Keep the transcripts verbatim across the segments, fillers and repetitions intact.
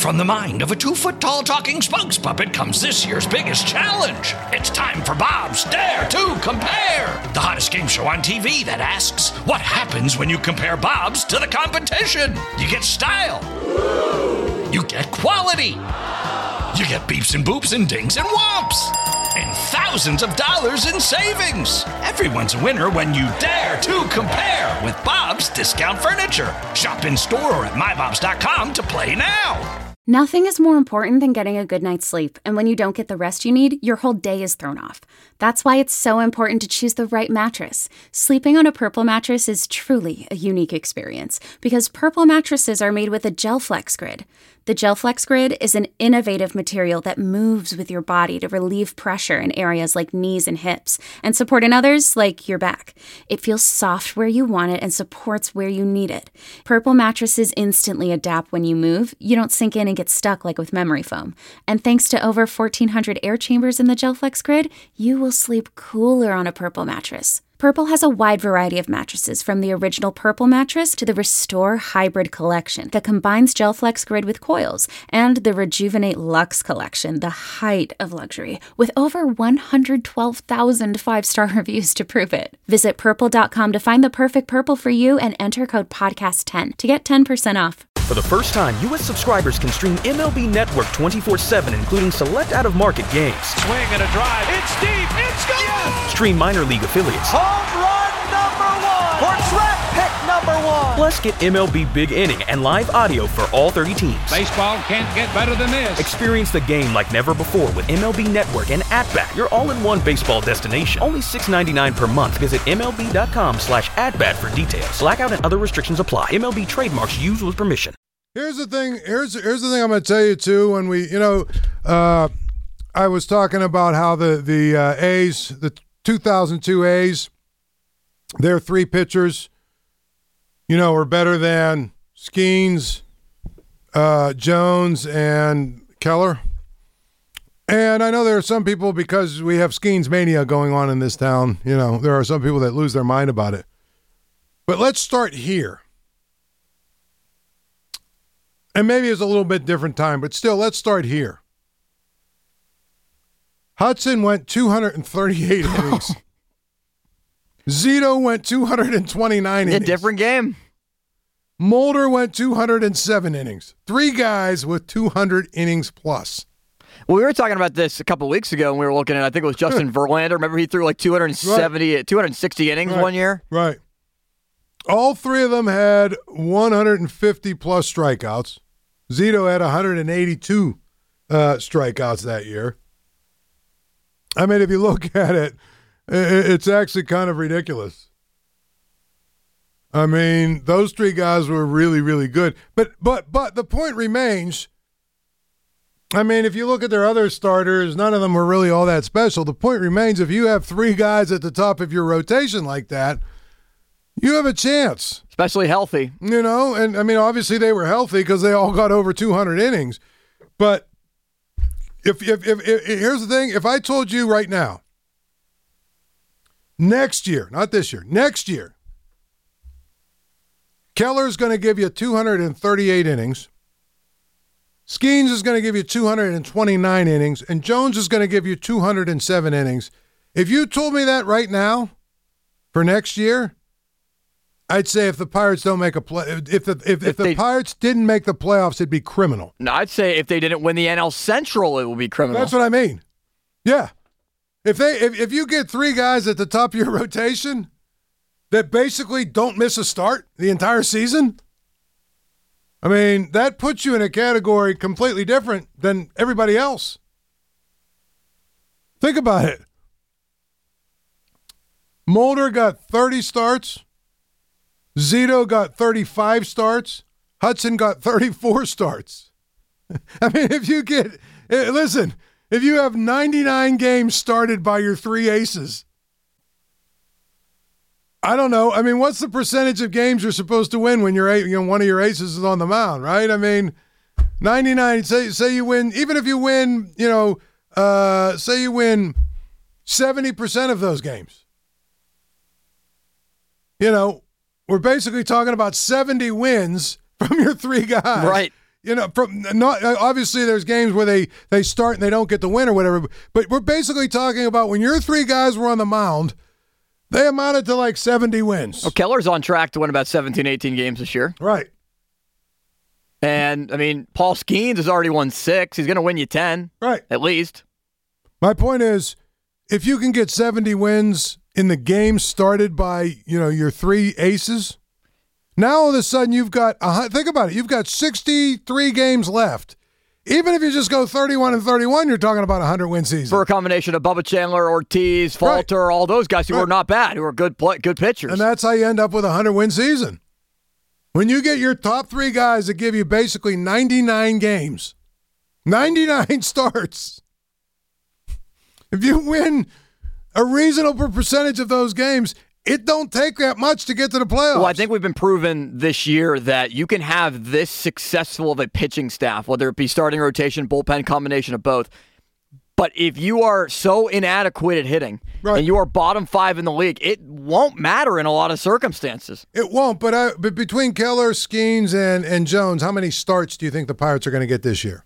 From the mind of a two-foot-tall talking spokes puppet comes this year's biggest challenge. It's time for Bob's Dare to Compare, the hottest game show on T V that asks, what happens when you compare Bobs to the competition? You get style. You get quality. You get beeps and boops and dings and whomps. And thousands of dollars in savings. Everyone's a winner when you dare to compare with Bob's Discount Furniture. Shop in store or at my bobs dot com to play now. Nothing is more important than getting a good night's sleep, and when you don't get the rest you need, your whole day is thrown off. That's why it's so important to choose the right mattress. Sleeping on a Purple mattress is truly a unique experience, because Purple mattresses are made with a GelFlex Grid. The GelFlex Grid is an innovative material that moves with your body to relieve pressure in areas like knees and hips, and support in others like your back. It feels soft where you want it and supports where you need it. Purple mattresses instantly adapt when you move. You don't sink in and get stuck like with memory foam. And thanks to over fourteen hundred air chambers in the GelFlex Grid, you will sleep cooler on a Purple mattress. Purple has a wide variety of mattresses, from the original Purple mattress to the Restore Hybrid collection that combines GelFlex Grid with coils, and the Rejuvenate Luxe collection, the height of luxury, with over one hundred twelve thousand five-star reviews to prove it. Visit purple dot com to find the perfect Purple for you and enter code podcast ten to get ten percent off. For the first time, U S subscribers can stream M L B Network twenty-four seven, including select out-of-market games. Swing and a drive. It's deep. It's gone. Yes! Stream minor league affiliates. Home run number one. Or draft pick number one. Plus, get M L B Big Inning and live audio for all thirty teams. Baseball can't get better than this. Experience the game like never before with M L B Network and At-Bat, your all-in-one baseball destination. Only six dollars and ninety-nine cents per month. Visit M L B dot com slash at-bat for details. Blackout and other restrictions apply. M L B trademarks used with permission. Here's the thing. Here's here's the thing I'm going to tell you too. When we, you know, uh, I was talking about how the the uh, A's, the two thousand two A's, their three pitchers, you know, were better than Skeens, uh, Jones, and Keller. And I know there are some people, because we have Skeens mania going on in this town. You know, there are some people that lose their mind about it. But let's start here. And maybe it's a little bit different time, but still, let's start here. Hudson went two hundred thirty-eight innings. Zito went two hundred twenty-nine innings. A different game. Mulder went two hundred seven innings. Three guys with two hundred innings plus. Well, we were talking about this a couple of weeks ago, and we were looking at, I think it was Justin Verlander. Remember, he threw like two hundred seventy, right. two hundred sixty innings right. one year? Right. All three of them had one hundred fifty plus strikeouts. Zito had one hundred eighty-two uh, strikeouts that year. I mean, if you look at it, it's actually kind of ridiculous. I mean, those three guys were really, really good. But but but the point remains, I mean, if you look at their other starters, none of them were really all that special. The point remains, if you have three guys at the top of your rotation like that, you have a chance. Especially healthy. You know, and I mean, obviously they were healthy because they all got over two hundred innings. But if, if, if, if here's the thing, if I told you right now, next year, not this year, next year, Keller's going to give you two hundred thirty-eight innings, Skeens is going to give you two hundred twenty-nine innings, and Jones is going to give you two hundred seven innings. If you told me that right now for next year, I'd say if the Pirates don't make a play, if the if, if, if the they, Pirates didn't make the playoffs, it'd be criminal. No, I'd say if they didn't win the N L Central, it would be criminal. That's what I mean. Yeah, if they if, if you get three guys at the top of your rotation that basically don't miss a start the entire season, I mean, that puts you in a category completely different than everybody else. Think about it. Mulder got thirty starts. Zito got thirty-five starts. Hudson got thirty-four starts. I mean, if you get, listen, if you have ninety-nine games started by your three aces, I don't know. I mean, what's the percentage of games you're supposed to win when you're, you know, one of your aces is on the mound, right? I mean, ninety-nine, say, say you win, even if you win, you know, uh, say you win seventy percent of those games. You know, we're basically talking about seventy wins from your three guys. Right. You know, from not obviously there's games where they, they start and they don't get the win or whatever, but we're basically talking about when your three guys were on the mound, they amounted to like seventy wins. Well, Keller's on track to win about seventeen, eighteen games this year. Right. And, I mean, Paul Skeens has already won six. He's going to win you ten. Right. At least. My point is, if you can get seventy wins in the game started by, you know, your three aces, now all of a sudden you've got, uh, think about it, you've got sixty-three games left. Even if you just go thirty-one and thirty-one, you're talking about a hundred-win season. For a combination of Bubba Chandler, Ortiz, Falter, right. all those guys who right. are not bad, who are good play, good pitchers. And that's how you end up with a hundred-win season. When you get your top three guys that give you basically ninety-nine games, ninety-nine starts, if you win a reasonable percentage of those games, it don't take that much to get to the playoffs. Well, I think we've been proven this year that you can have this successful of a pitching staff, whether it be starting rotation, bullpen, combination of both. But if you are so inadequate at hitting right. and you are bottom five in the league, it won't matter in a lot of circumstances. It won't, but, I, but between Keller, Skeens, and, and Jones, how many starts do you think the Pirates are going to get this year?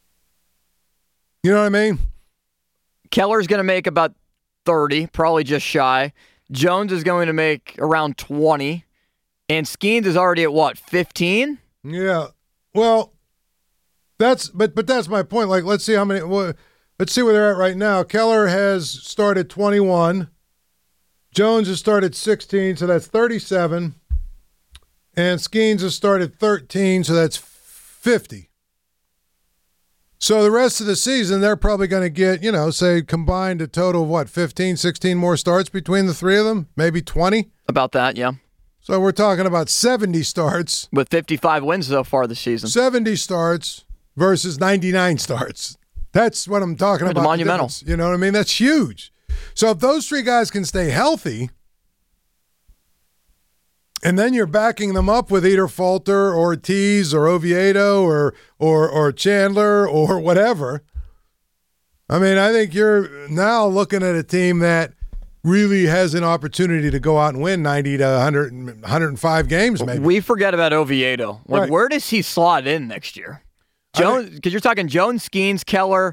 You know what I mean? Keller's going to make about thirty, probably just shy. Jones is going to make around twenty. And Skeens is already at what, fifteen? Yeah. Well, that's but but that's my point. Like, let's see how many well, let's see where they're at right now. Keller has started twenty-one. Jones has started sixteen, so that's thirty-seven. And Skeens has started thirteen, so that's fifty. So the rest of the season, they're probably going to get, you know, say combined a total of what, fifteen, sixteen more starts between the three of them? Maybe twenty? About that, yeah. So we're talking about seventy starts. With fifty-five wins so far this season. seventy starts versus ninety-nine starts. That's what I'm talking That's about. Monumental. You know what I mean? That's huge. So if those three guys can stay healthy, and then you're backing them up with either Falter or Ortiz or Oviedo or or or Chandler or whatever. I mean, I think you're now looking at a team that really has an opportunity to go out and win ninety to one hundred, one hundred five games maybe. We forget about Oviedo. Like, right. Where does he slot in next year? Jones, because you're talking Jones, Skeens, Keller,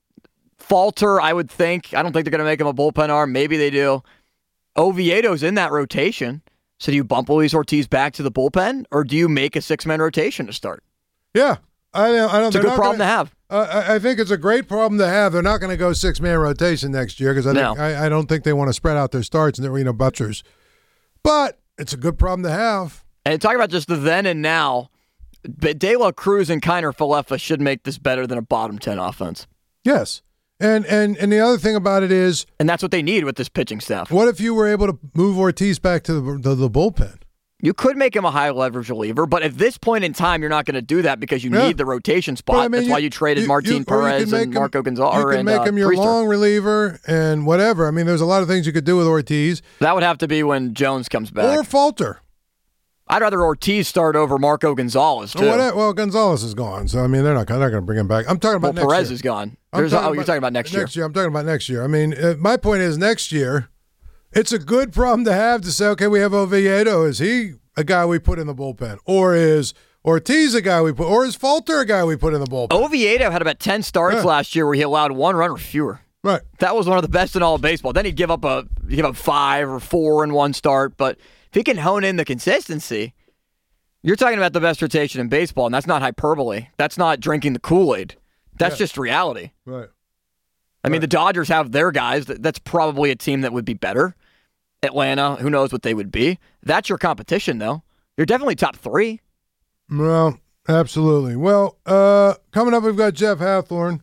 Falter, I would think. I don't think they're going to make him a bullpen arm. Maybe they do. Oviedo's in that rotation. So do you bump Luis Ortiz back to the bullpen, or do you make a six-man rotation to start? Yeah. I, I don't, it's a good problem gonna, to have. Uh, I think it's a great problem to have. They're not going to go six-man rotation next year because I, no. I, I don't think they want to spread out their starts and their, you know, butchers. But it's a good problem to have. And talking about just the then and now, De La Cruz and Kiner Falefa should make this better than a bottom ten offense. Yes. And and and the other thing about it is... And that's what they need with this pitching staff. What if you were able to move Ortiz back to the, the, the bullpen? You could make him a high-leverage reliever, but at this point in time, you're not going to do that because you yeah. need the rotation spot. I mean, that's you, why you traded you, Martin you, Perez you and Marco him, Gonzalez. You can and, make uh, him your Priester. long reliever and whatever. I mean, there's a lot of things you could do with Ortiz. That would have to be when Jones comes back. Or Falter. I'd rather Ortiz start over Marco Gonzalez, too. Well, well Gonzalez is gone, so, I mean, they're not, they're not going to bring him back. I'm talking about well, next Perez year. is gone. Talking oh, about, you're talking about next year. Next year. I'm talking about next year. I mean, uh, my point is next year, it's a good problem to have to say, okay, we have Oviedo. Is he a guy we put in the bullpen? Or is Ortiz a guy we put, or is Falter a guy we put in the bullpen? Oviedo had about ten starts yeah. last year where he allowed one run or fewer. Right. That was one of the best in all of baseball. Then he'd give up a he'd give up five or four in one start. But if he can hone in the consistency, you're talking about the best rotation in baseball, and that's not hyperbole. That's not drinking the Kool-Aid. That's yeah. just reality. Right. I mean, right. the Dodgers have their guys. That's probably a team that would be better. Atlanta, who knows what they would be. That's your competition, though. You're definitely top three. Well, absolutely. Well, uh, coming up, we've got Jeff Hathorn,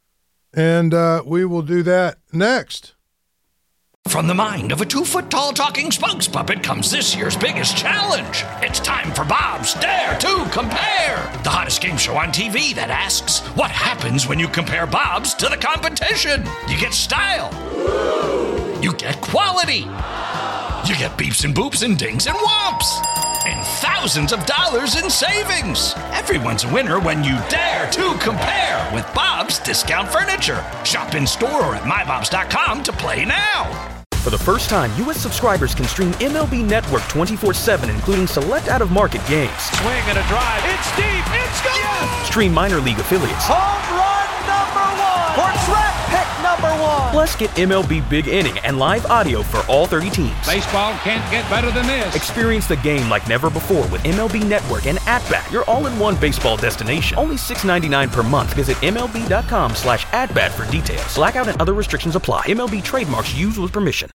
and uh, we will do that next. From the mind of a two-foot-tall talking spokes puppet comes this year's biggest challenge. It's time for Bob's Dare to Compare, the hottest game show on T V that asks, what happens when you compare Bob's to the competition? You get style. You get quality. You get beeps and boops and dings and whomps. And thousands of dollars in savings. Everyone's a winner when you dare to compare with Bob's Discount Furniture. Shop in store or at my bobs dot com to play now. For the first time, U S subscribers can stream M L B Network twenty-four seven, including select out-of-market games. Swing and a drive. It's deep. It's gone. Yes. Stream minor league affiliates. Home run number one. Or draft pick number one. Plus, get M L B Big Inning and live audio for all thirty teams. Baseball can't get better than this. Experience the game like never before with M L B Network and At-Bat, your all-in-one baseball destination. Only six dollars and ninety-nine cents per month. Visit MLB.com slash at-bat for details. Blackout and other restrictions apply. M L B trademarks used with permission.